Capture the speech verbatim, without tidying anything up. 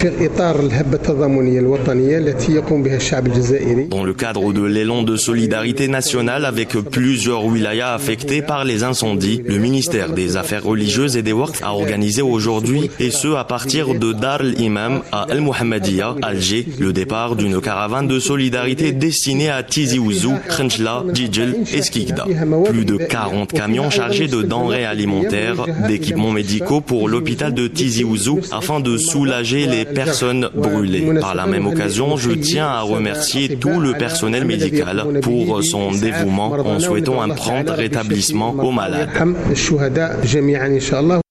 Dans le cadre de l'élan de solidarité nationale avec plusieurs wilayas affectés par les incendies, le ministère des Affaires religieuses et des Waqf a organisé aujourd'hui, et ce à partir de Dar al-Imam à El Mohammadiya, Alger, le départ d'une caravane de solidarité destinée à Tizi Ouzou, Khenchela, Djidjel et Skikda. Plus de quarante camions chargés de denrées alimentaires, d'équipements médicaux pour l'hôpital de Tizi Ouzou afin de soulager les personnes brûlées. Par la même occasion, je tiens à remercier tout le personnel médical pour son dévouement en souhaitant un prompt rétablissement aux malades.